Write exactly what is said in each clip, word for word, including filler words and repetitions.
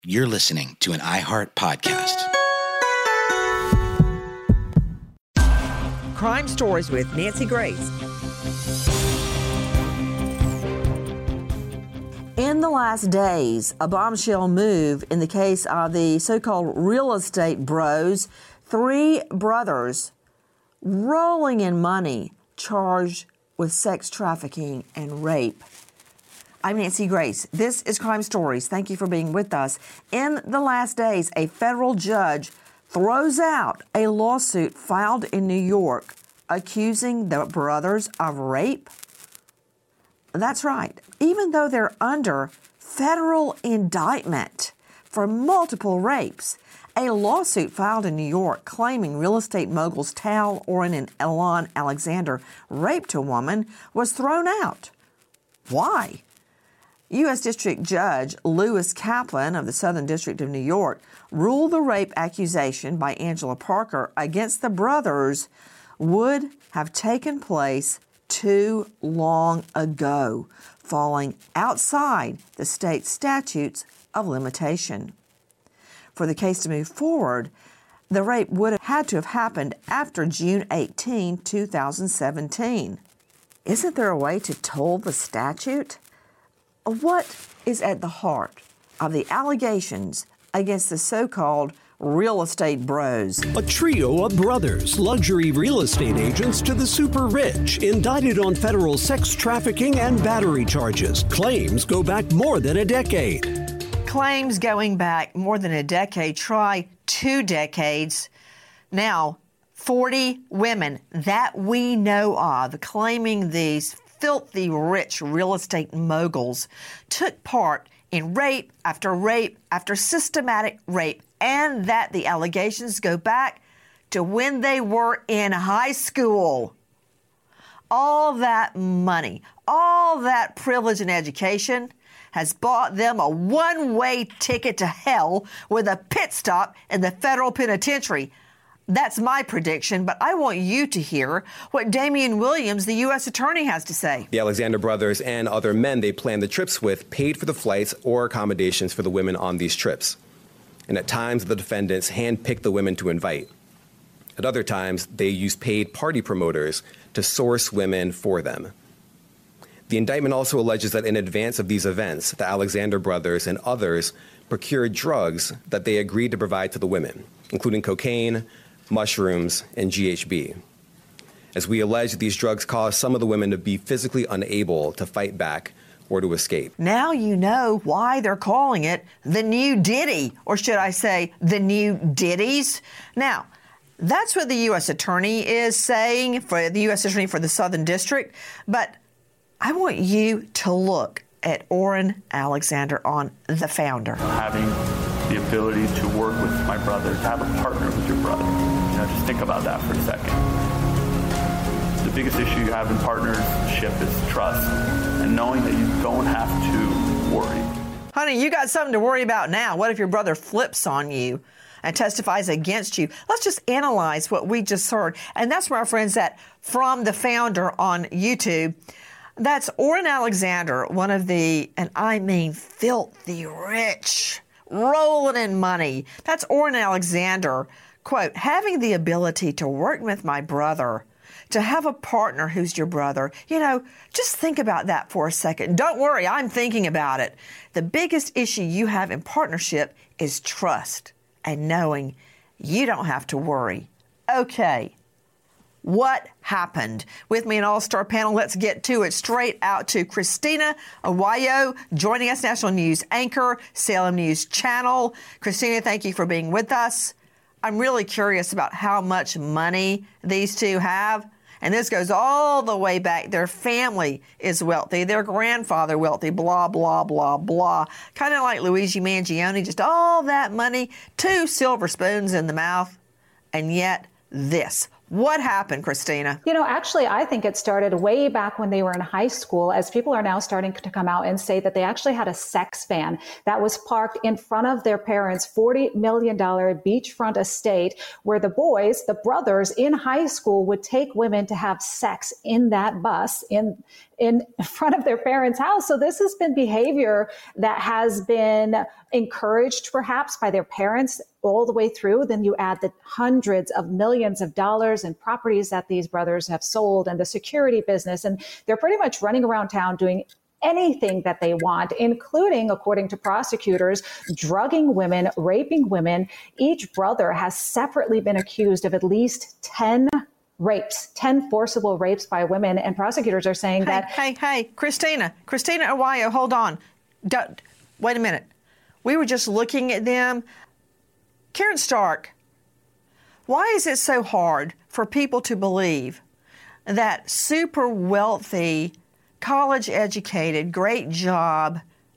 You're listening to an iHeart podcast. Crime Stories with Nancy Grace. In the last days, a bombshell move in the case of the so-called real estate bros, three brothers rolling in money charged with sex trafficking and rape. I'm Nancy Grace. This is Crime Stories. Thank you for being with us. In the last days, a federal judge throws out a lawsuit filed in New York accusing the brothers of rape. That's right. Even though they're under federal indictment for multiple rapes, a lawsuit filed in New York claiming real estate moguls Tal Oren and Elan Alexander raped a woman was thrown out. Why? U S District Judge Lewis Kaplan of the Southern District of New York ruled the rape accusation by Angela Parker against the brothers would have taken place too long ago, falling outside the state statutes of limitation. For the case to move forward, the rape would have had to have happened after June eighteenth, two thousand seventeen. Isn't there a way to toll the statute? What is at the heart of the allegations against the so-called real estate bros? A trio of brothers, luxury real estate agents to the super rich, indicted on federal sex trafficking and battery charges. Claims go back more than a decade. Claims going back more than a decade, try two decades. Now, forty women that we know of claiming these filthy rich real estate moguls took part in rape after rape after systematic rape, and that the allegations go back to when they were in high school. All that money, all that privilege and education has bought them a one-way ticket to hell with a pit stop in the federal penitentiary. That's my prediction, but I want you to hear what Damian Williams, the U S attorney, has to say. The Alexander brothers and other men they planned the trips with paid for the flights or accommodations for the women on these trips. And at times, the defendants handpicked the women to invite. At other times, they used paid party promoters to source women for them. The indictment also alleges that in advance of these events, the Alexander brothers and others procured drugs that they agreed to provide to the women, including cocaine, mushrooms, and G H B. As we allege, these drugs caused some of the women to be physically unable to fight back or to escape. Now you know why they're calling it the new Diddy, or should I say the new Diddies. Now, that's what the U S attorney is saying, for the U S attorney for the Southern District, but I want you to look at Oren Alexander on The Founder. Having the ability to work with my brother, to have a partner with your brother. You know, just think about that for a second. The biggest issue you have in partnership is trust and knowing that you don't have to worry. Honey, you got something to worry about now. What if your brother flips on you and testifies against you? Let's just analyze what we just heard. And that's where our friends at From The Founder on YouTube. That's Oren Alexander, one of the, and I mean filthy rich, rolling in money. That's Oren Alexander. Quote, having the ability to work with my brother, to have a partner who's your brother. You know, just think about that for a second. Don't worry, I'm thinking about it. The biggest issue you have in partnership is trust and knowing you don't have to worry. Okay. What happened? With me, an all-star panel. Let's get to it. Straight out to Christina Aguayo, joining us, national news anchor, Salem News Channel. Christina, thank you for being with us. I'm really curious about how much money these two have. And this goes all the way back. Their family is wealthy. Their grandfather wealthy, blah, blah, blah, blah. Kind of like Luigi Mangione, just all that money, two silver spoons in the mouth. And yet this. What happened, Christina? You know, actually, I think it started way back when they were in high school, as people are now starting to come out and say that they actually had a sex van that was parked in front of their parents' forty million dollars beachfront estate, where the boys, the brothers in high school, would take women to have sex in that bus in in front of their parents' house. So this has been behavior that has been encouraged perhaps by their parents all the way through. Then you add the hundreds of millions of dollars in properties that these brothers have sold and the security business. And they're pretty much running around town doing anything that they want, including, according to prosecutors, drugging women, raping women. Each brother has separately been accused of at least ten rapes, ten forcible rapes by women. And prosecutors are saying hey, that... Hey, hey, Christina, Christina Aguayo, hold on. Don't, wait a minute. We were just looking at them. Karen Stark, why is it so hard for people to believe that super wealthy, college-educated, great job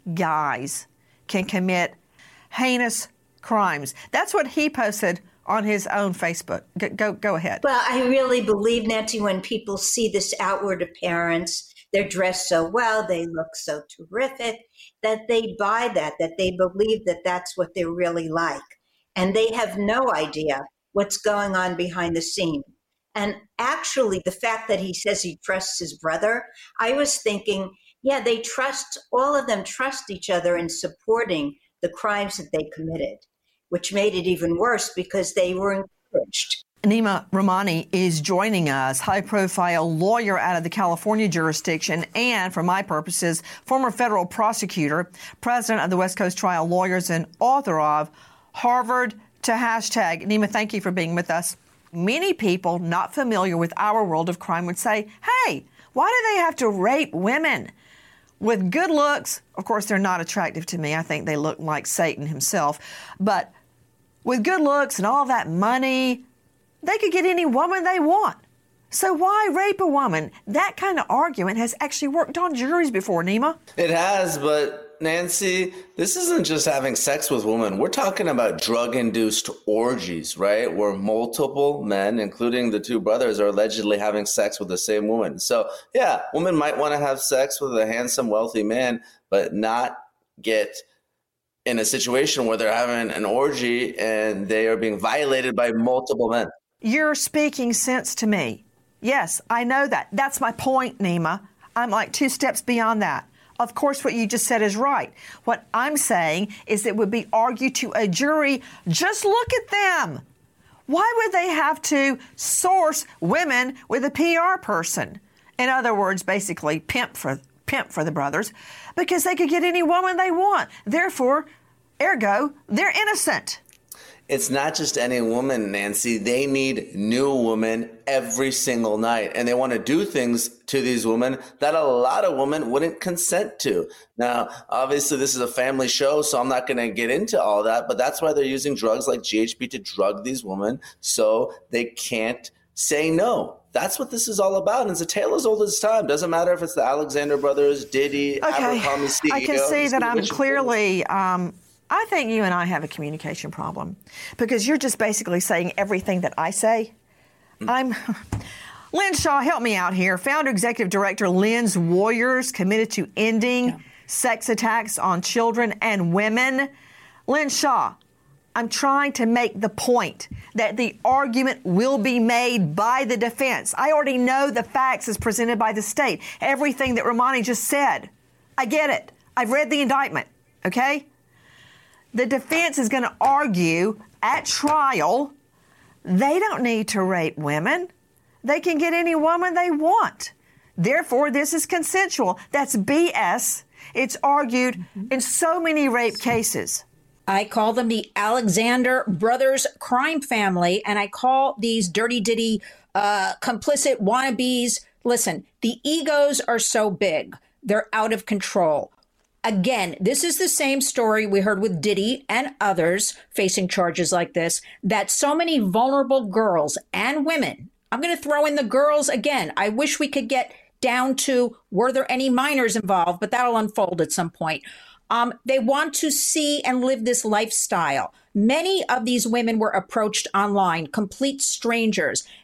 guys can commit heinous crimes? That's what he posted on his own Facebook. Go, go, go ahead. Well, I really believe, Nancy, when people see this outward appearance, they're dressed so well, they look so terrific, that they buy that, that they believe that that's what they're really like. And they have no idea what's going on behind the scene. And actually, the fact that he says he trusts his brother, I was thinking, yeah, they trust, all of them trust each other in supporting the crimes that they committed, which made it even worse because they were encouraged. Nima Rahmani is joining us, high-profile lawyer out of the California jurisdiction and, for my purposes, former federal prosecutor, president of the West Coast Trial Lawyers, and author of Harvard to Hashtag. Nima, thank you for being with us. Many people not familiar with our world of crime would say, hey, why do they have to rape women? With good looks, of course, they're not attractive to me. I think they look like Satan himself. But with good looks and all that money, they could get any woman they want. So why rape a woman? That kind of argument has actually worked on juries before, Nima. It has, but Nancy, this isn't just having sex with women. We're talking about drug-induced orgies, right? Where multiple men, including the two brothers, are allegedly having sex with the same woman. So, yeah, women might want to have sex with a handsome, wealthy man, but not get in a situation where they're having an orgy and they are being violated by multiple men. You're speaking sense to me. Yes, I know that. That's my point, Nima. I'm like two steps beyond that. Of course, what you just said is right. What I'm saying is it would be argued to a jury, just look at them. Why would they have to source women with a P R person? In other words, basically pimp for pimp for the brothers, because they could get any woman they want. Therefore, ergo, they're innocent. It's not just any woman, Nancy. They need new women every single night. And they want to do things to these women that a lot of women wouldn't consent to. Now, obviously, this is a family show, so I'm not going to get into all that. But that's why they're using drugs like G H B to drug these women so they can't say no. That's what this is all about. And it's a tale as old as time. Doesn't matter if it's the Alexander brothers, Diddy, okay. Abercrombie C E O. I can see that I'm clearly... Um, I think you and I have a communication problem because you're just basically saying everything that I say. Mm. I'm Lynn Shaw, help me out here. Founder, executive director, Lynn's Warriors, committed to ending yeah. sex attacks on children and women. Lynn Shaw, I'm trying to make the point that the argument will be made by the defense. I already know the facts as presented by the state. Everything that Rahmani just said. I get it. I've read the indictment, okay? The defense is going to argue at trial, they don't need to rape women. They can get any woman they want. Therefore, this is consensual. That's B S. It's argued mm-hmm. in so many rape cases. I call them the Alexander Brothers crime family, and I call these dirty ditty uh, complicit wannabes. Listen, the egos are so big. They're out of control. Again, this is the same story we heard with Diddy and others facing charges like this, that so many vulnerable girls and women, I'm going to throw in the girls again. I wish we could get down to, were there any minors involved, but that'll unfold at some point. Um, they want to see and live this lifestyle. Many of these women were approached online, complete strangers,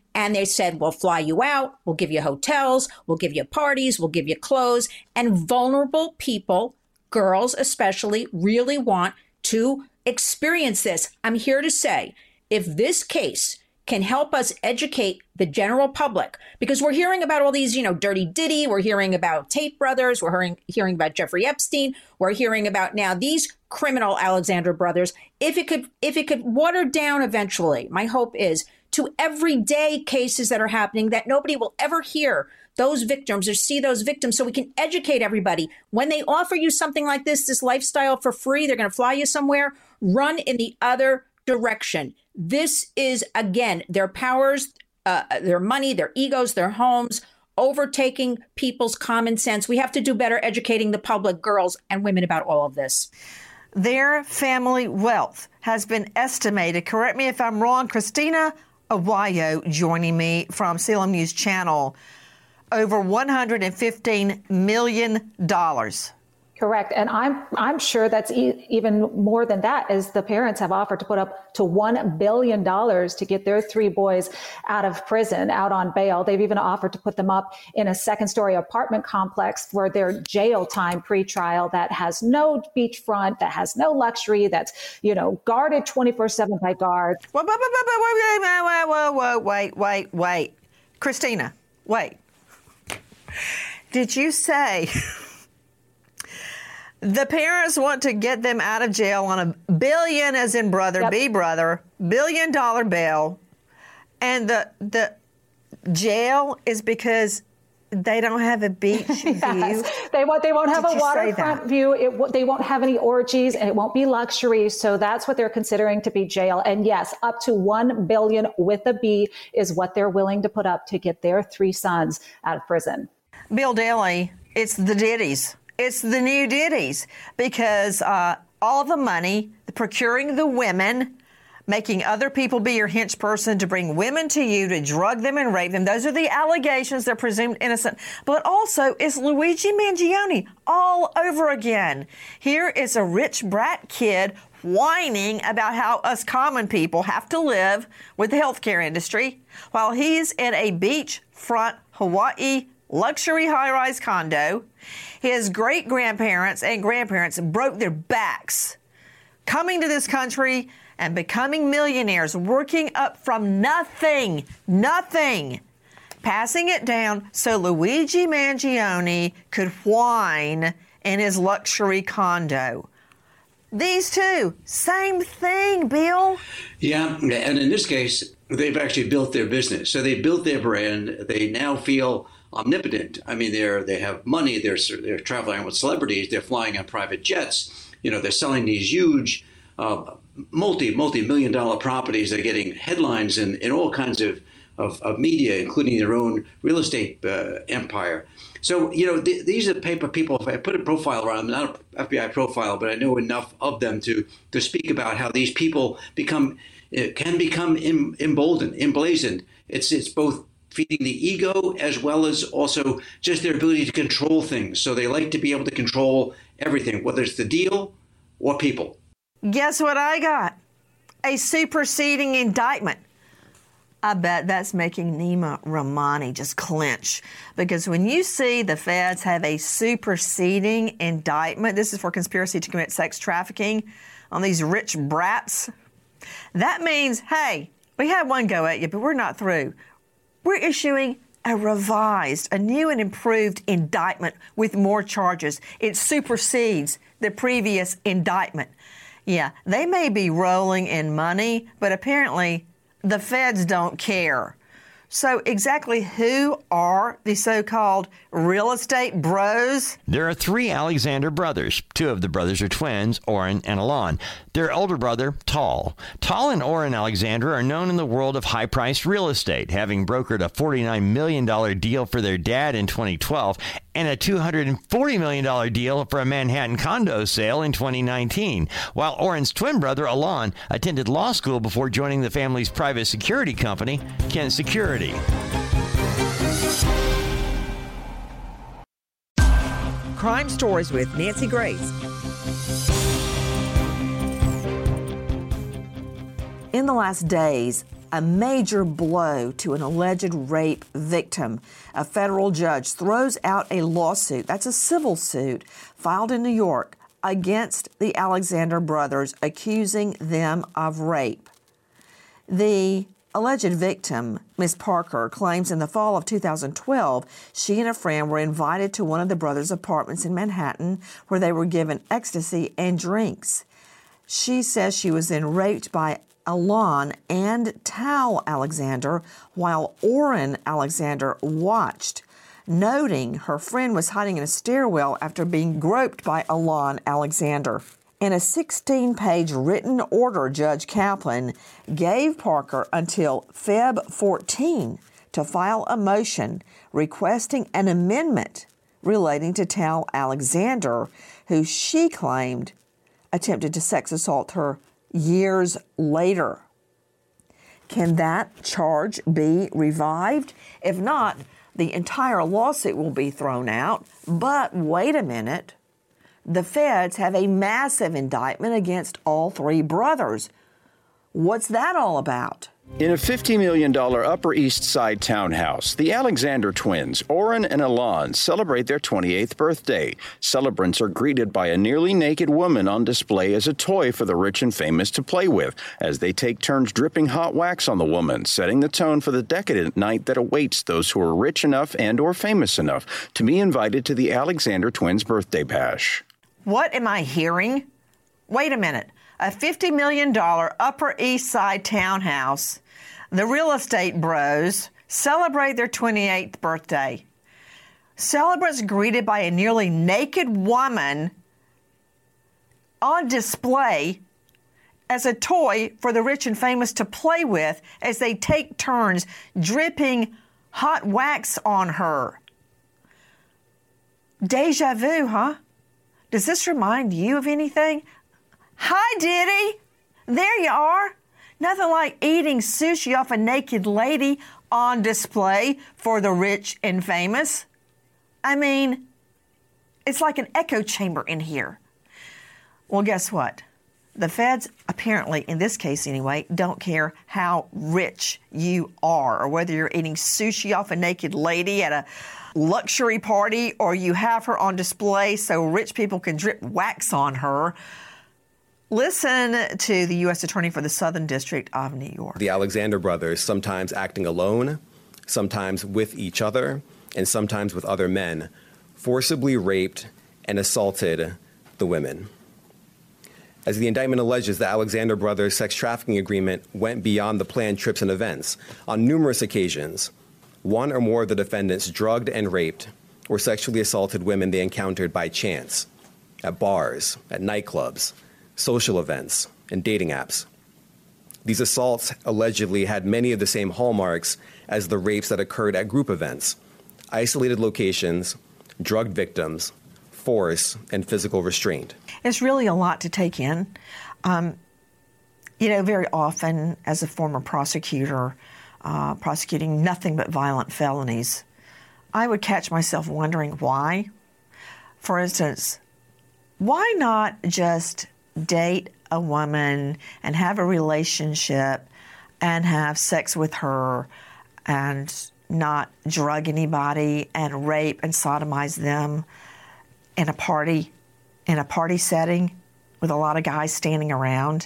And they said, we'll fly you out, we'll give you hotels, we'll give you parties, we'll give you clothes. And vulnerable people, girls especially, really want to experience this. I'm here to say, if this case can help us educate the general public, because we're hearing about all these, you know, dirty Diddy, we're hearing about Tate brothers, we're hearing, hearing about Jeffrey Epstein, we're hearing about now these criminal Alexander brothers. If it could, if it could water down eventually, my hope is to everyday cases that are happening that nobody will ever hear those victims or see those victims, so we can educate everybody. When they offer you something like this, this lifestyle for free, they're going to fly you somewhere, run in the other direction. This is, again, their powers, uh, their money, their egos, their homes, overtaking people's common sense. We have to do better educating the public, girls and women, about all of this. Their family wealth has been estimated, correct me if I'm wrong, Christina Aguayo joining me from Salem News Channel, over one hundred fifteen million dollars. Correct. And I'm I'm sure that's e- even more than that, as the parents have offered to put up to one billion dollars to get their three boys out of prison, out on bail. They've even offered to put them up in a second story apartment complex for their jail time pretrial that has no beachfront, that has no luxury, that's, you know, guarded twenty-four seven by guards. Wait, wait, wait, wait, wait, wait, wait, wait, wait. Christina, wait. Did you say the parents want to get them out of jail on a billion, as in brother, yep. B brother, billion dollar bail, and the the jail is because they don't have a beach yes. view? They won't. They won't have Did a waterfront view. It, they won't have any orgies, and it won't be luxury. So that's what they're considering to be jail. And yes, up to one billion with a B is what they're willing to put up to get their three sons out of prison. Bill Daly, it's the Diddies. It's the new Diddies, because uh, all the money, the procuring the women, making other people be your hench person to bring women to you, to drug them and rape them. Those are the allegations. They're presumed innocent. But also, it's Luigi Mangione all over again. Here is a rich brat kid whining about how us common people have to live with the healthcare industry, while he's in a beachfront Hawaii luxury high-rise condo. His great-grandparents and grandparents broke their backs coming to this country and becoming millionaires, working up from nothing, nothing, passing it down so Luigi Mangione could whine in his luxury condo. These two, same thing, Bill. Yeah, and in this case, they've actually built their business. So they built their brand. They now feel omnipotent. I mean, they're they have money. They're they're traveling with celebrities. They're flying on private jets. You know, they're selling these huge, uh, multi multi million dollar properties. They're getting headlines in, in all kinds of, of of media, including their own real estate uh, empire. So, you know, th- these are the paper people. If I put a profile around them, not an F B I profile, but I know enough of them to to speak about how these people become uh, can become em- emboldened, emblazoned. It's it's both feeding the ego as well as also just their ability to control things. So they like to be able to control everything, whether it's the deal or people. Guess what I got? A superseding indictment. I bet that's making Nima Rahmani just clench, because when you see the feds have a superseding indictment, this is for conspiracy to commit sex trafficking on these rich brats, that means, hey, we had one go at you, but we're not through. We're issuing a revised, a new and improved indictment with more charges. It supersedes the previous indictment. Yeah, they may be rolling in money, but apparently the feds don't care. So exactly who are the so-called real estate bros? There are three Alexander brothers. Two of the brothers are twins, Oren and Alon. Their older brother, Tal. Tal and Oren Alexander are known in the world of high-priced real estate, having brokered a forty-nine million dollars deal for their dad in twenty twelve and a two hundred forty million dollars deal for a Manhattan condo sale in twenty nineteen, while Oren's twin brother, Alon, attended law school before joining the family's private security company, Kent Security. Crime Stories with Nancy Grace. In the last days, a major blow to an alleged rape victim. A federal judge throws out a lawsuit, that's a civil suit, filed in New York against the Alexander brothers, accusing them of rape. The alleged victim, Miss Parker, claims in the fall of two thousand twelve, she and a friend were invited to one of the brothers' apartments in Manhattan where they were given ecstasy and drinks. She says she was then raped by Alon and Tal Alexander while Orrin Alexander watched, noting her friend was hiding in a stairwell after being groped by Alon Alexander. In a sixteen-page written order, Judge Kaplan gave Parker until February fourteenth to file a motion requesting an amendment relating to Tal Alexander, who she claimed attempted to sex assault her years later. Can that charge be revived? If not, the entire lawsuit will be thrown out. But wait a minute. The feds have a massive indictment against all three brothers. What's that all about? In a fifty million dollars Upper East Side townhouse, the Alexander twins, Orrin and Alon, celebrate their twenty-eighth birthday. Celebrants are greeted by a nearly naked woman on display as a toy for the rich and famous to play with, as they take turns dripping hot wax on the woman, setting the tone for the decadent night that awaits those who are rich enough and or famous enough to be invited to the Alexander twins' birthday bash. What am I hearing? Wait a minute. A fifty million dollars Upper East Side townhouse. The real estate bros celebrate their twenty-eighth birthday. Celebrants greeted by a nearly naked woman on display as a toy for the rich and famous to play with as they take turns dripping hot wax on her. Deja vu, huh? Does this remind you of anything? Hi, Diddy. There you are. Nothing like eating sushi off a naked lady on display for the rich and famous. I mean, it's like an echo chamber in here. Well, guess what? The feds, apparently, in this case anyway, don't care how rich you are or whether you're eating sushi off a naked lady at a luxury party or you have her on display so rich people can drip wax on her. Listen to the U S Attorney for the Southern District of New York. The Alexander brothers, sometimes acting alone, sometimes with each other, and sometimes with other men, forcibly raped and assaulted the women. As the indictment alleges, the Alexander brothers' sex trafficking agreement went beyond the planned trips and events. On numerous occasions, one or more of the defendants drugged and raped or sexually assaulted women they encountered by chance at bars, at nightclubs, social events, and dating apps. These assaults allegedly had many of the same hallmarks as the rapes that occurred at group events: isolated locations, drugged victims, force, and physical restraint. It's really a lot to take in. Um, you know, very often as a former prosecutor, uh, prosecuting nothing but violent felonies, I would catch myself wondering why. For instance, why not just date a woman and have a relationship and have sex with her and not drug anybody and rape and sodomize them in a party, in a party setting with a lot of guys standing around?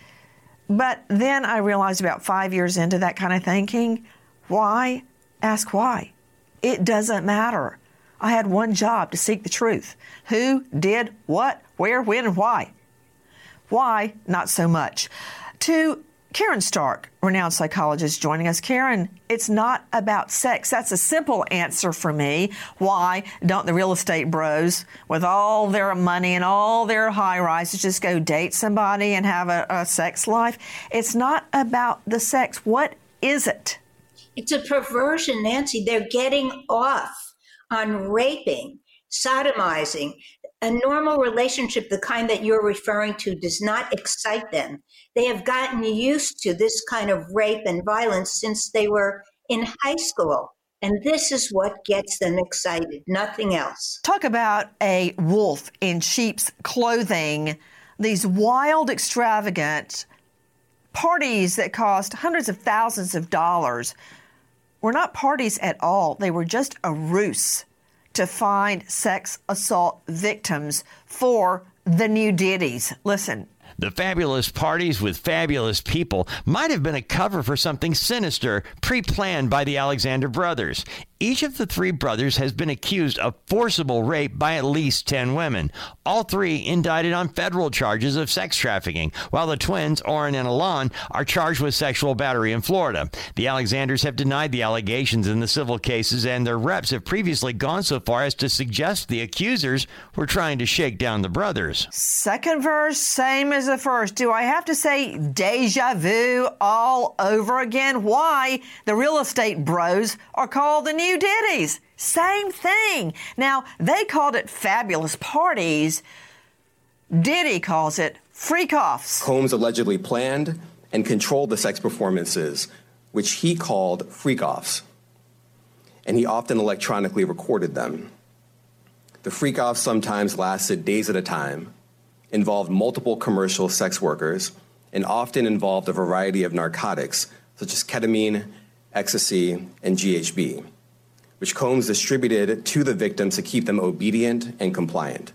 But then I realized about five years into that kind of thinking, why? Ask why. It doesn't matter. I had one job: to seek the truth. Who did what, where, when, and why? Why? Not so much. To Karen Stark, renowned psychologist, joining us. Karen, it's not about sex. That's a simple answer for me. Why don't the real estate bros, with all their money and all their high rises, just go date somebody and have a, a sex life? It's not about the sex. What is it? It's a perversion, Nancy. They're getting off on raping, sodomizing. A normal relationship, the kind that you're referring to, does not excite them. They have gotten used to this kind of rape and violence since they were in high school. And this is what gets them excited, nothing else. Talk about a wolf in sheep's clothing. These wild, extravagant Parties that cost hundreds of thousands of dollars were not parties at all. They were just a ruse to find sex assault victims for the new ditties. Listen. The fabulous parties with fabulous people might have been a cover for something sinister pre-planned by the Alexander brothers. Each of the three brothers has been accused of forcible rape by at least ten women. All three indicted on federal charges of sex trafficking, while the twins, Orrin and Alon, are charged with sexual battery in Florida. The Alexanders have denied the allegations in the civil cases, and their reps have previously gone so far as to suggest the accusers were trying to shake down the brothers. Second verse, same as the first. Do I have to say deja vu all over again? Why the real estate bros are called the new ditties? Same thing. Now, they called it fabulous parties. Diddy calls it freak-offs. Combs allegedly planned and controlled the sex performances, which he called freak-offs, and he often electronically recorded them. The freak-offs sometimes lasted days at a time, involved multiple commercial sex workers, and often involved a variety of narcotics such as ketamine, ecstasy, and G H B, which Combs distributed to the victims to keep them obedient and compliant.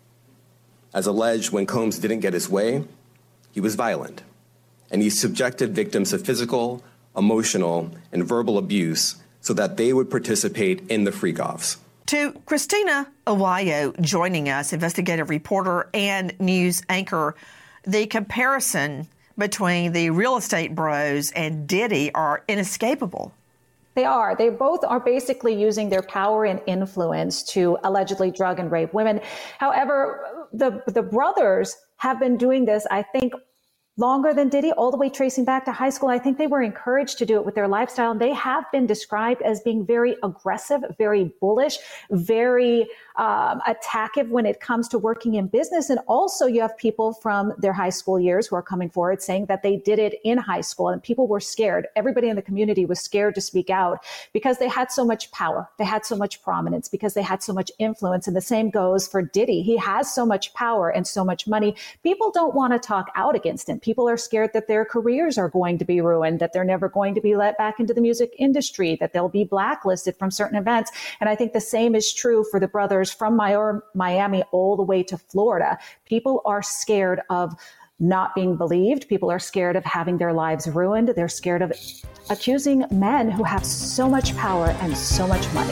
As alleged, when Combs didn't get his way, he was violent, and he subjected victims to physical, emotional, and verbal abuse so that they would participate in the freak-offs. To Christina Awayo joining us, investigative reporter and news anchor, the comparison between the real estate bros and Diddy are inescapable. They are. They both are basically using their power and influence to allegedly drug and rape women. However, the, the brothers have been doing this, I think, longer than Diddy, all the way tracing back to high school. I think they were encouraged to do it with their lifestyle. And they have been described as being very aggressive, very bullish, very um, attackive when it comes to working in business. And also you have people from their high school years who are coming forward saying that they did it in high school and people were scared. Everybody in the community was scared to speak out because they had so much power. They had so much prominence because they had so much influence. And the same goes for Diddy. He has so much power and so much money. People don't want to talk out against him. People are scared that their careers are going to be ruined, that they're never going to be let back into the music industry, that they'll be blacklisted from certain events. And I think the same is true for the brothers from Miami all the way to Florida. People are scared of not being believed. People are scared of having their lives ruined. They're scared of accusing men who have so much power and so much money.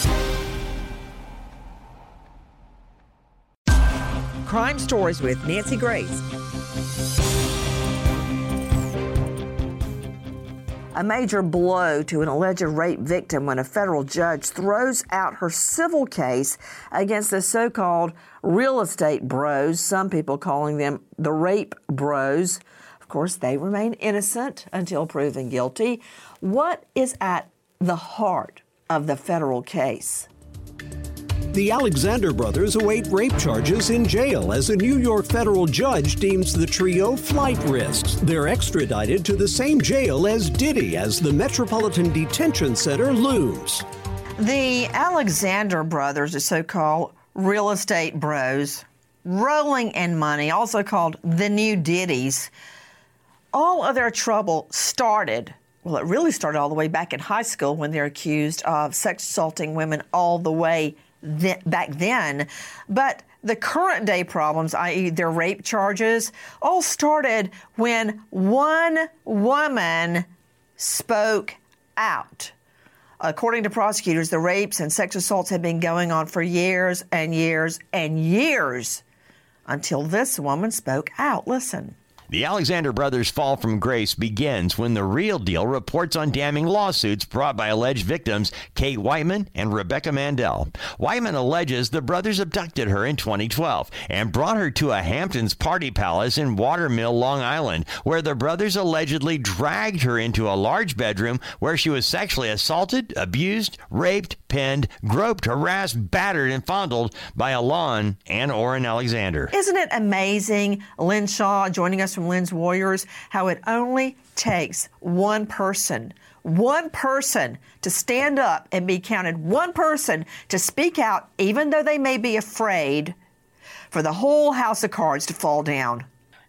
Crime Stories with Nancy Grace. A major blow to an alleged rape victim when a federal judge throws out her civil case against the so-called real estate bros, some people calling them the rape bros. Of course, they remain innocent until proven guilty. What is at the heart of the federal case? The Alexander brothers await rape charges in jail as a New York federal judge deems the trio flight risks. They're extradited to the same jail as Diddy as the Metropolitan Detention Center looms. The Alexander brothers, the so-called real estate bros, rolling in money, also called the new Diddies, all of their trouble started, well, it really started all the way back in high school when they're accused of sex assaulting women all the way th- back then. But the current day problems, that is their rape charges, all started when one woman spoke out. According to prosecutors, the rapes and sex assaults had been going on for years and years and years until this woman spoke out. Listen. The Alexander brothers' fall from grace begins when The Real Deal reports on damning lawsuits brought by alleged victims Kate Whiteman and Rebecca Mandel. Whiteman alleges the brothers abducted her in twenty twelve and brought her to a Hamptons party palace in Watermill, Long Island, where the brothers allegedly dragged her into a large bedroom where she was sexually assaulted, abused, raped, pinned, groped, harassed, battered, and fondled by Alon and Orrin Alexander. Isn't it amazing, Lynn Shaw joining us from Lynn's Warriors, how it only takes one person, one person to stand up and be counted, one person to speak out, even though they may be afraid, for the whole house of cards to fall down.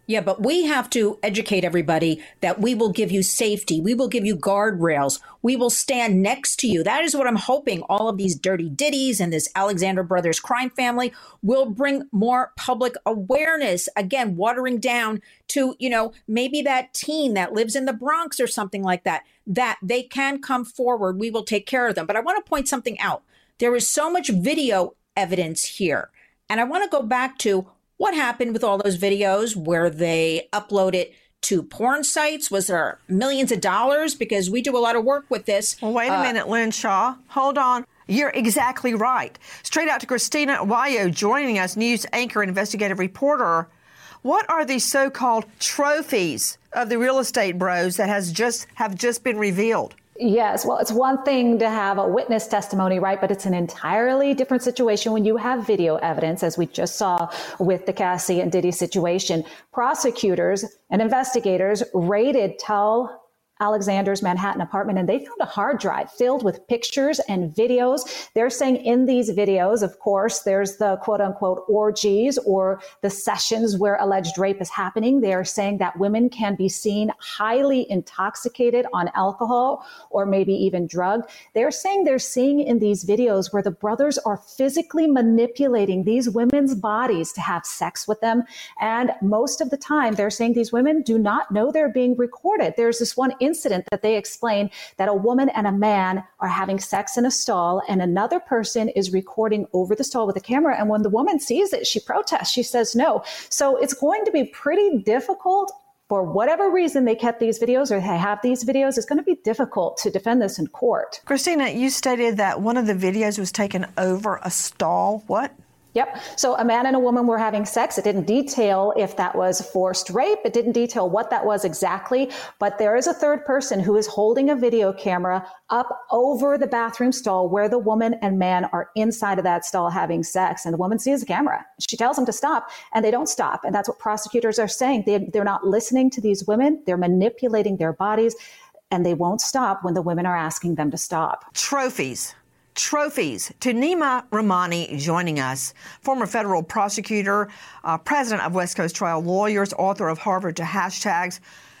Yeah, but we have to educate everybody that we will give you safety. We will give you guardrails. We will stand next to you. That is what I'm hoping all of these dirty ditties and this Alexander Brothers crime family will bring more public awareness. Again, watering down to, you know, maybe that teen that lives in the Bronx or something like that, that they can come forward. We will take care of them. But I want to point something out. There is so much video evidence here. And I want to go back to what happened with all those videos where they upload it to porn sites. Was there millions of dollars? Because we do a lot of work with this. Well, wait a uh, minute, Lynn Shaw. Hold on. You're exactly right. Straight out to Christina Arroyo joining us, news anchor and investigative reporter. What are these so-called trophies of the real estate bros that has just have just been revealed? Yes. Well, it's one thing to have a witness testimony, right? But it's an entirely different situation when you have video evidence, as we just saw with the Cassie and Diddy situation. Prosecutors and investigators raided Tal Alexander's Manhattan apartment, and they found a hard drive filled with pictures and videos. They're saying in these videos, of course, there's the quote unquote orgies or the sessions where alleged rape is happening. They are saying that women can be seen highly intoxicated on alcohol or maybe even drugged. They're saying they're seeing in these videos where the brothers are physically manipulating these women's bodies to have sex with them. And most of the time, they're saying these women do not know they're being recorded. There's this one incident that they explain that a woman and a man are having sex in a stall and another person is recording over the stall with a camera. And when the woman sees it, she protests. She says no. So it's going to be pretty difficult. For whatever reason they kept these videos or they have these videos, it's going to be difficult to defend this in court. Christina, you stated that one of the videos was taken over a stall. What? Yep. So a man and a woman were having sex. It didn't detail if that was forced rape. It didn't detail what that was exactly. But there is a third person who is holding a video camera up over the bathroom stall where the woman and man are inside of that stall having sex. And the woman sees the camera. She tells them to stop, and they don't stop. And that's what prosecutors are saying. They, they're not listening to these women. They're manipulating their bodies, and they won't stop when the women are asking them to stop. Trophies. Trophies. To Nima Rahmani joining us, former federal prosecutor, uh, president of West Coast Trial Lawyers, author of Harvard to Hashtags.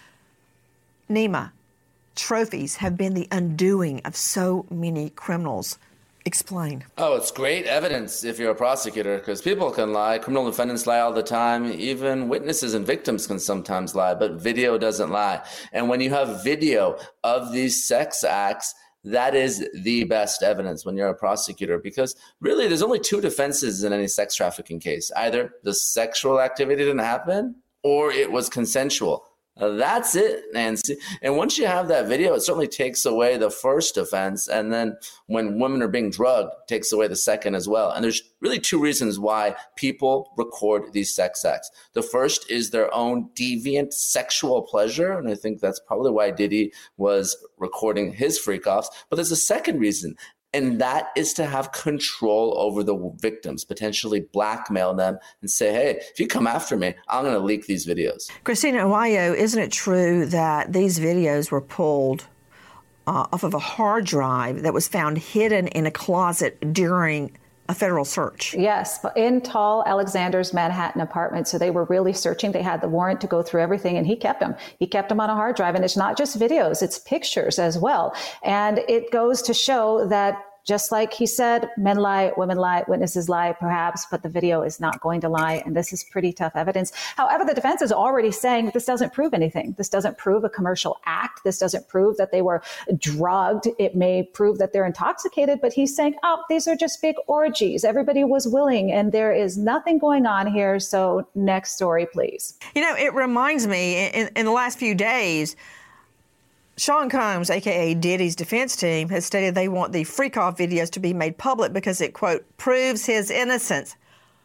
Nima, trophies have been the undoing of so many criminals. Explain. Oh, it's great evidence if you're a prosecutor, because people can lie. Criminal defendants lie all the time. Even witnesses and victims can sometimes lie, but video doesn't lie. And when you have video of these sex acts, that is the best evidence when you're a prosecutor, because really there's only two defenses in any sex trafficking case. Either the sexual activity didn't happen or it was consensual. Uh, that's it, Nancy. And once you have that video, it certainly takes away the first offense. And then when women are being drugged, it takes away the second as well. And there's really two reasons why people record these sex acts. The first is their own deviant sexual pleasure. And I think that's probably why Diddy was recording his freak-offs. But there's a second reason. And that is to have control over the victims, potentially blackmail them and say, hey, if you come after me, I'm going to leak these videos. Christina Arroyo, isn't it true that these videos were pulled uh, off of a hard drive that was found hidden in a closet during a federal search? Yes, in Tal Alexander's Manhattan apartment. So they were really searching. They had the warrant to go through everything, and he kept them. He kept them on a hard drive. And it's not just videos, it's pictures as well. And it goes to show that just like he said, men lie, women lie, witnesses lie, perhaps, but the video is not going to lie. And this is pretty tough evidence. However, the defense is already saying this doesn't prove anything. This doesn't prove a commercial act. This doesn't prove that they were drugged. It may prove that they're intoxicated, but he's saying, oh, these are just big orgies. Everybody was willing, and there is nothing going on here. So next story, please. You know, it reminds me, in, in the last few days, Sean Combs, a k a. Diddy's defense team, has stated they want the freak-off videos to be made public because it, quote, proves his innocence.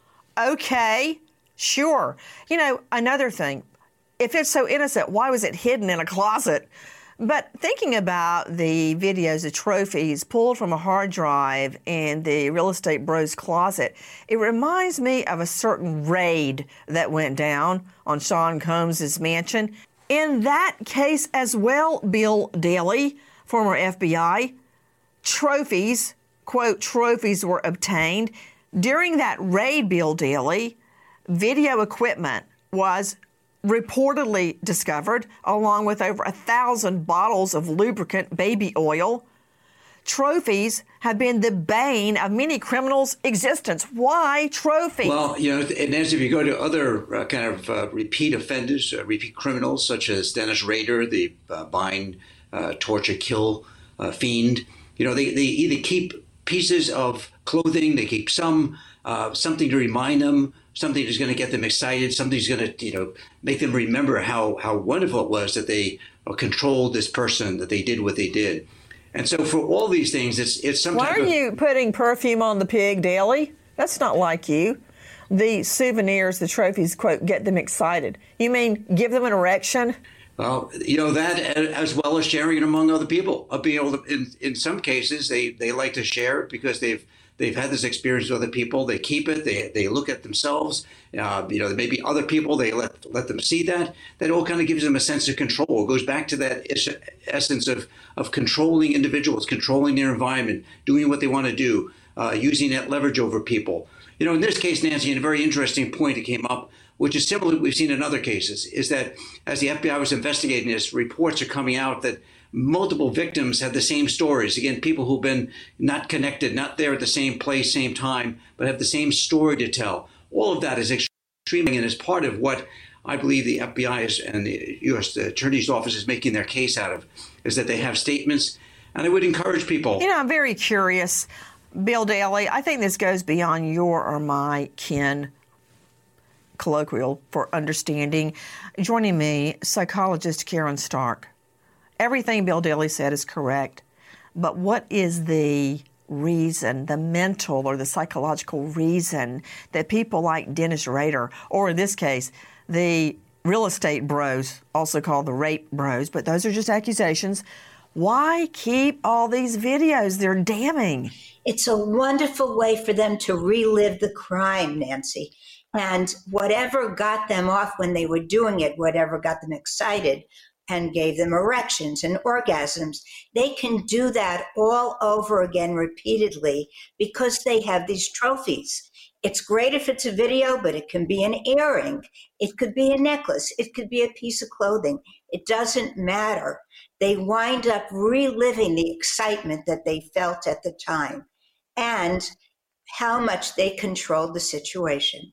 Okay, sure. You know, another thing, if it's so innocent, why was it hidden in a closet? But thinking about the videos, the trophies pulled from a hard drive in the real estate bro's closet, it reminds me of a certain raid that went down on Sean Combs' mansion. In that case as well, Bill Daley, former F B I, trophies, quote, trophies were obtained. During that raid, Bill Daley, video equipment was reportedly discovered, along with over a thousand bottles of lubricant baby oil. Trophies have been the bane of many criminals' existence. Why trophies? Well, you know, and as if you go to other uh, kind of uh, repeat offenders, uh, repeat criminals, such as Dennis Rader, the uh, bind, uh, torture, kill uh, fiend, you know, they, they either keep pieces of clothing, they keep some, uh, something to remind them, something that's going to get them excited, something's going to, you know, make them remember how, how wonderful it was that they uh, controlled this person, that they did what they did. And so for all these things, it's it's some Why type are of... you putting perfume on the pig daily? That's not like you. The souvenirs, the trophies, quote, get them excited. You mean give them an erection? Well, you know, that as well as sharing it among other people. Uh, being able to, in, in some cases, they, they like to share it because they've they've had this experience with other people. They keep it. They they look at themselves. Uh, you know, maybe other people, they let let them see that. That all kind of gives them a sense of control. It goes back to that es- essence of, of controlling individuals, controlling their environment, doing what they want to do, uh, using that leverage over people. You know, in this case, Nancy, and a very interesting point that came up, which is similar to what we've seen in other cases, is that as the F B I was investigating this, reports are coming out that multiple victims have the same stories. Again, people who've been not connected, not there at the same place, same time, but have the same story to tell. All of that is extremely, and is part of what I believe the F B I is and the U S Attorney's Office is making their case out of, is that they have statements. And I would encourage people. You know, I'm very curious, Bill Daly. I think this goes beyond your or my kin colloquial for understanding. Joining me, psychologist Karen Stark. Everything Bill Daly said is correct, but what is the reason, the mental or the psychological reason that people like Dennis Rader, or in this case, the real estate bros, also called the rape bros, but those are just accusations, why keep all these videos? They're damning. It's a wonderful way for them to relive the crime, Nancy. And whatever got them off when they were doing it, whatever got them excited and gave them erections and orgasms, they can do that all over again repeatedly because they have these trophies. It's great if it's a video, but it can be an earring. It could be a necklace. It could be a piece of clothing. It doesn't matter. They wind up reliving the excitement that they felt at the time and how much they controlled the situation.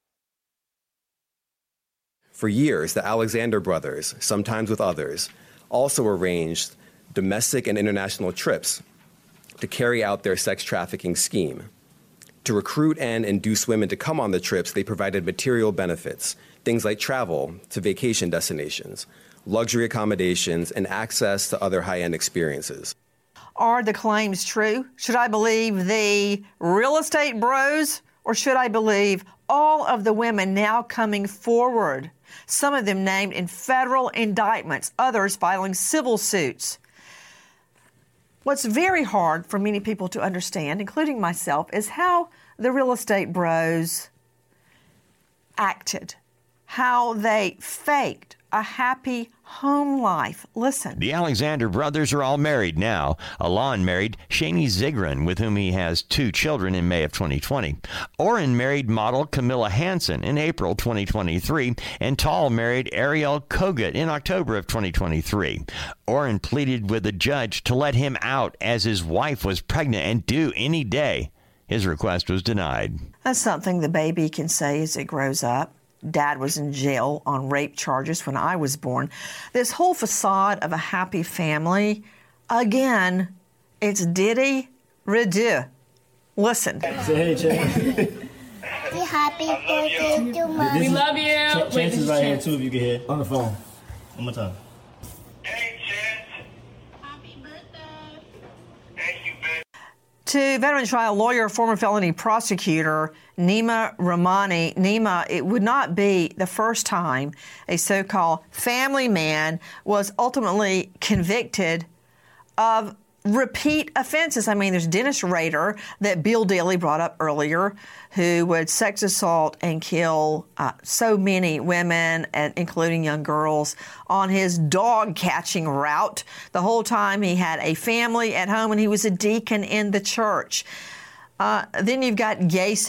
For years, the Alexander brothers, sometimes with others, also arranged domestic and international trips to carry out their sex trafficking scheme. To recruit and induce women to come on the trips, they provided material benefits, things like travel to vacation destinations, luxury accommodations, and access to other high-end experiences. Are the claims true? Should I believe the real estate bros, or should I believe all of the women now coming forward? Some of them named in federal indictments, others filing civil suits. What's very hard for many people to understand, including myself, is how the real estate bros acted, how they faked a happy home life. Listen. The Alexander brothers are all married now. Alon married Shani Zigran, with whom he has two children, in May of twenty twenty. Oren married model Camilla Hansen in April twenty twenty-three, and Tal married Ariel Kogut in October of twenty twenty-three. Oren pleaded with the judge to let him out as his wife was pregnant and due any day. His request was denied. That's something the baby can say as it grows up. Dad was in jail on rape charges when I was born. This whole facade of a happy family, again, it's diddy-riddle. Listen. Say hey, Chance. Happy birthday to Mom. We love you. Ch- Chance is right here, too, if you can hear. On the phone. One more time. To veteran trial lawyer, former felony prosecutor Nima Rahmani, Nima, it would not be the first time a so-called family man was ultimately convicted of repeat offenses. I mean, there's Dennis Rader that Bill Daly brought up earlier, who would sex assault and kill uh, so many women, and including young girls, on his dog catching route. The whole time he had a family at home, and he was a deacon in the church. Uh, then you've got Gacy,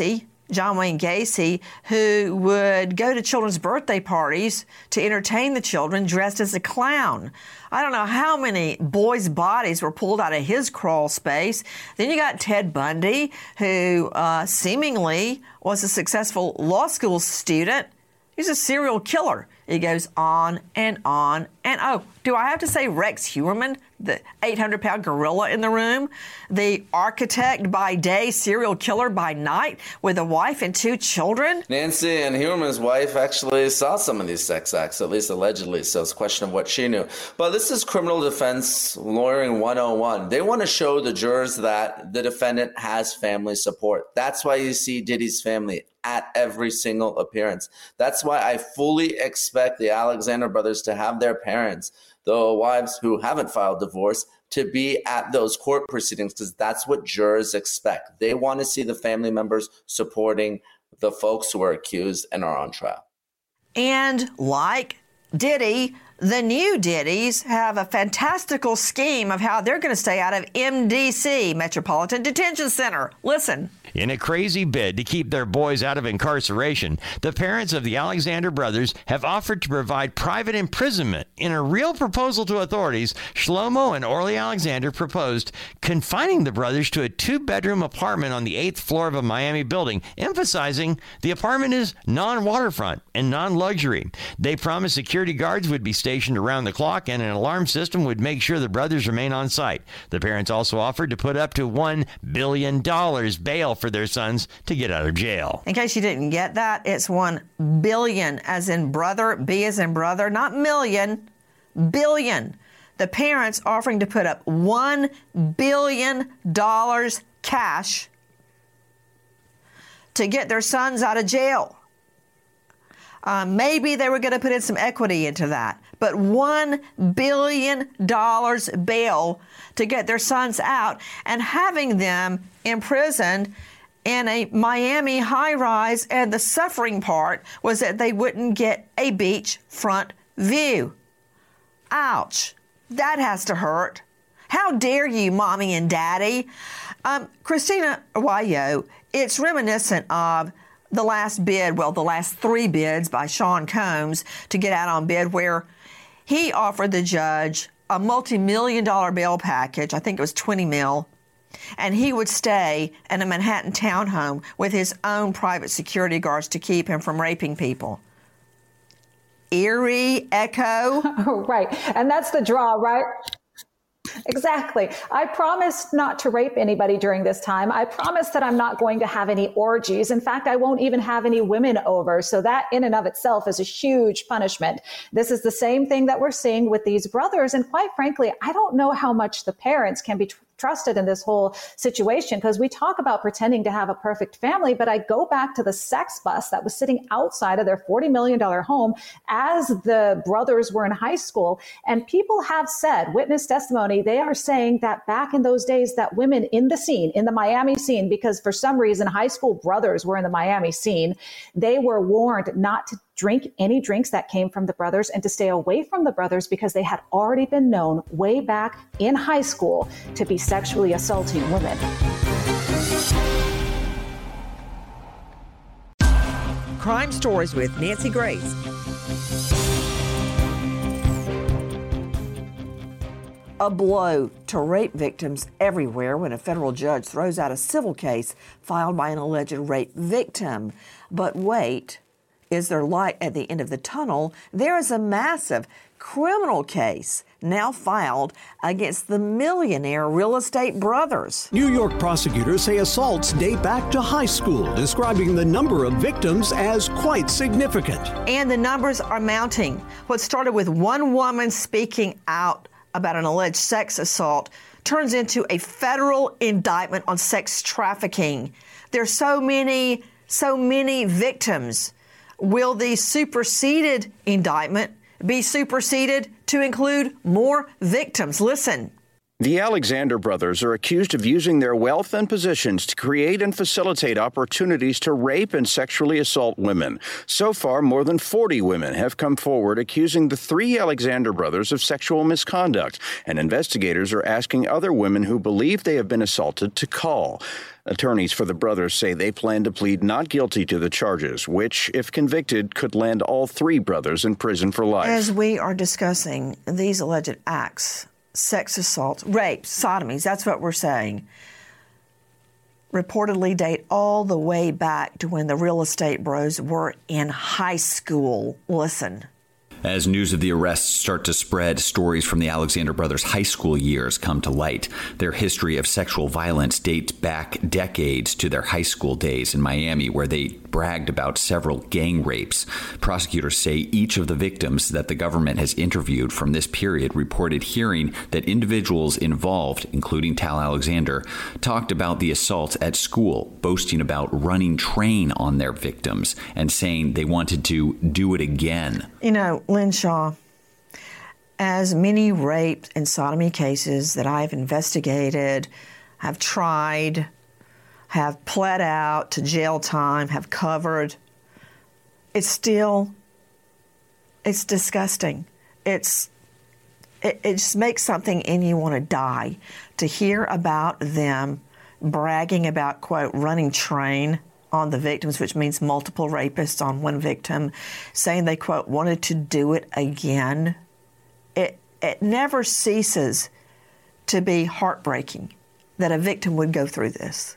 John Wayne Gacy, who would go to children's birthday parties to entertain the children dressed as a clown. I don't know how many boys' bodies were pulled out of his crawl space. Then you got Ted Bundy, who uh, seemingly was a successful law school student. He's a serial killer. It goes on and on. And oh, do I have to say Rex Heuermann, the eight hundred pound gorilla in the room, the architect by day, serial killer by night, with a wife and two children? Nancy and Heuermann's wife actually saw some of these sex acts, at least allegedly, so it's a question of what she knew. But this is criminal defense lawyering one oh one. They want to show the jurors that the defendant has family support. That's why you see Diddy's family at every single appearance. That's why I fully expect the Alexander brothers to have their parents, the wives who haven't filed divorce, to be at those court proceedings, because that's what jurors expect. They want to see the family members supporting the folks who are accused and are on trial. And like Diddy, the new Diddies have a fantastical scheme of how they're going to stay out of M D C, Metropolitan Detention Center. Listen. In a crazy bid to keep their boys out of incarceration, the parents of the Alexander brothers have offered to provide private imprisonment. In a real proposal to authorities, Shlomo and Orly Alexander proposed confining the brothers to a two-bedroom apartment on the eighth floor of a Miami building, emphasizing the apartment is non-waterfront and non-luxury. They promised security guards would be stationed around the clock and an alarm system would make sure the brothers remain on site. The parents also offered to put up to one billion dollars bail for their sons to get out of jail. In case you didn't get that, it's one billion as in brother, B as in brother, not million, billion. The parents offering to put up one billion dollars cash to get their sons out of jail. Uh, maybe they were going to put in some equity into that, but one billion dollars bail to get their sons out and having them imprisoned in a Miami high-rise, and the suffering part was that they wouldn't get a beachfront view. Ouch. That has to hurt. How dare you, Mommy and Daddy? Um, Christina Arroyo, it's reminiscent of the last bid, well, the last three bids by Sean Combs to get out on bid, where he offered the judge a multi-million dollar bail package. I think it was twenty mil. And he would stay in a Manhattan townhome with his own private security guards to keep him from raping people. Eerie echo. Right. And that's the draw, right? Exactly. I promised not to rape anybody during this time. I promised that I'm not going to have any orgies. In fact, I won't even have any women over. So that in and of itself is a huge punishment. This is the same thing that we're seeing with these brothers. And quite frankly, I don't know how much the parents can be tr- trusted in this whole situation, because we talk about pretending to have a perfect family, but I go back to the sex bus that was sitting outside of their forty million dollars home as the brothers were in high school. And people have said, witness testimony, they are saying that back in those days that women in the scene, in the Miami scene, because for some reason high school brothers were in the Miami scene, they were warned not to drink any drinks that came from the brothers and to stay away from the brothers because they had already been known way back in high school to be sexually assaulting women. Crime Stories with Nancy Grace. A blow to rape victims everywhere when a federal judge throws out a civil case filed by an alleged rape victim. But wait, is there light at the end of the tunnel? There is a massive criminal case now filed against the millionaire real estate brothers. New York prosecutors say assaults date back to high school, describing the number of victims as quite significant. And the numbers are mounting. What started with one woman speaking out about an alleged sex assault turns into a federal indictment on sex trafficking. There's so many, so many victims. Will the superseded indictment be superseded to include more victims? Listen. The Alexander brothers are accused of using their wealth and positions to create and facilitate opportunities to rape and sexually assault women. So far, more than forty women have come forward accusing the three Alexander brothers of sexual misconduct, and investigators are asking other women who believe they have been assaulted to call. Attorneys for the brothers say they plan to plead not guilty to the charges, which, if convicted, could land all three brothers in prison for life. As we are discussing these alleged acts, sex assaults, rapes, sodomies, that's what we're saying, reportedly date all the way back to when the real estate bros were in high school. Listen. As news of the arrests start to spread, stories from the Alexander brothers' high school years come to light. Their history of sexual violence dates back decades to their high school days in Miami, where they bragged about several gang rapes. Prosecutors say each of the victims that the government has interviewed from this period reported hearing that individuals involved, including Tal Alexander, talked about the assaults at school, boasting about running train on their victims and saying they wanted to do it again. You know, Lynn Shaw, as many rape and sodomy cases that I've investigated, have tried, have pled out to jail time, have covered, it's still, it's disgusting. It's, it, it just makes something in you want to die to hear about them bragging about, quote, running train on the victims, which means multiple rapists on one victim, saying they, quote, wanted to do it again. It, it never ceases to be heartbreaking that a victim would go through this.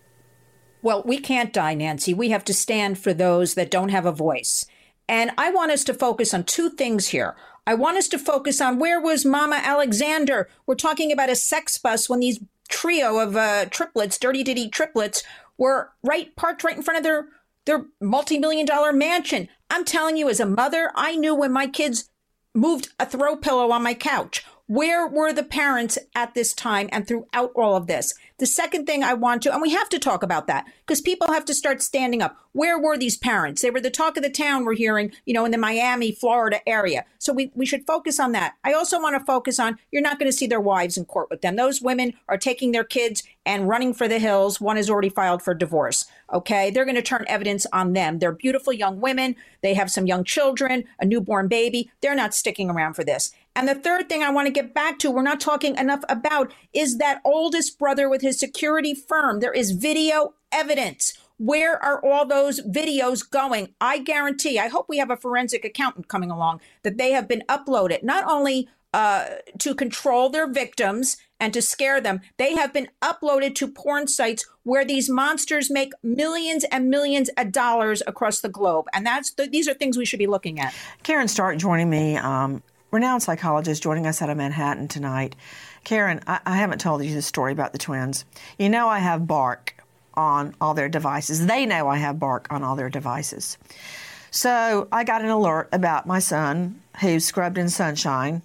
Well, we can't die, Nancy. We have to stand for those that don't have a voice. And I want us to focus on two things here. I want us to focus on where was Mama Alexander? We're talking about a sex bus when these trio of uh, triplets, dirty ditty triplets, were right parked right in front of their, their multi-million dollar mansion. I'm telling you, as a mother, I knew when my kids moved a throw pillow on my couch. Where were the parents at this time and throughout all of this? The second thing I want to, and we have to talk about that because people have to start standing up. Where were these parents? They were the talk of the town we're hearing, you know, in the Miami, Florida area. So we, we should focus on that. I also want to focus on, you're not going to see their wives in court with them. Those women are taking their kids and running for the hills. One has already filed for divorce. Okay. They're going to turn evidence on them. They're beautiful young women. They have some young children, a newborn baby. They're not sticking around for this. And the third thing I want to get back to, we're not talking enough about, is that oldest brother with his security firm. There is video evidence. Where are all those videos going? I guarantee, I hope we have a forensic accountant coming along, that they have been uploaded, not only uh, to control their victims and to scare them, they have been uploaded to porn sites where these monsters make millions and millions of dollars across the globe. And that's the, these are things we should be looking at. Karen Stark joining me, um, renowned psychologist joining us out of Manhattan tonight. Karen, I, I haven't told you the story about the twins. You know I have Bark on all their devices. They know I have Bark on all their devices. So I got an alert about my son who scrubbed in sunshine.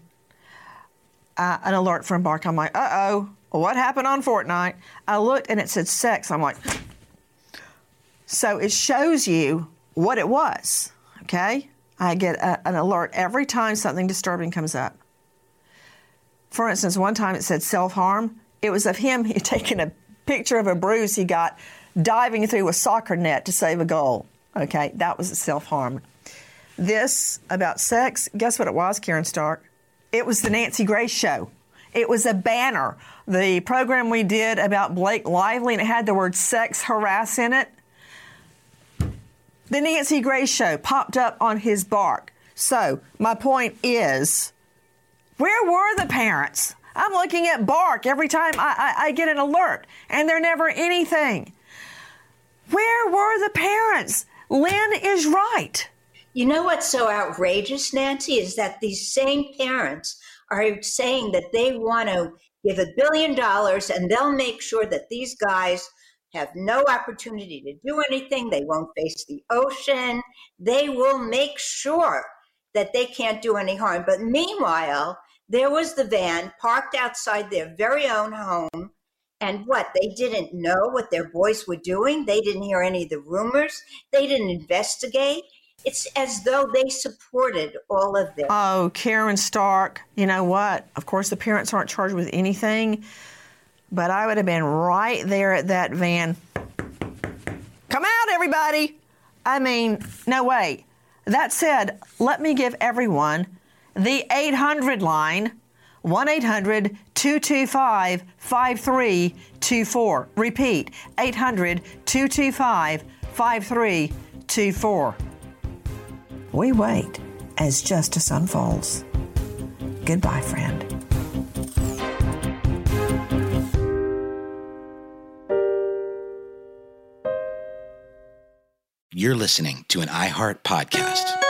Uh, an alert from Bark. I'm like, uh-oh, what happened on Fortnite? I looked and it said sex. I'm like, so it shows you what it was, okay? I get a, an alert every time something disturbing comes up. For instance, one time it said self-harm. It was of him taking a picture of a bruise he got diving through a soccer net to save a goal. Okay, that was a self-harm. This about sex, guess what it was, Karen Stark? It was the Nancy Grace Show. It was a banner. The program we did about Blake Lively, and it had the word sex harass in it. The Nancy Grace Show popped up on his Bark. So my point is, where were the parents? I'm looking at Bark every time I, I, I get an alert, and they're never anything. Where were the parents? Lynn is right. You know what's so outrageous, Nancy, is that these same parents are saying that they want to give a billion dollars and they'll make sure that these guys have no opportunity to do anything. They won't face the ocean. They will make sure that they can't do any harm. But meanwhile, there was the van parked outside their very own home. And what? They didn't know what their boys were doing. They didn't hear any of the rumors. They didn't investigate. It's as though they supported all of this. Oh, Karen Stark, you know what? Of course, the parents aren't charged with anything, but I would have been right there at that van. Come out, everybody. I mean, no way. That said, let me give everyone the eight hundred line, one eight hundred two two five five three two four. Repeat, eight hundred two two five five three two four. We wait as justice unfolds. Goodbye, friend. You're listening to an iHeart podcast.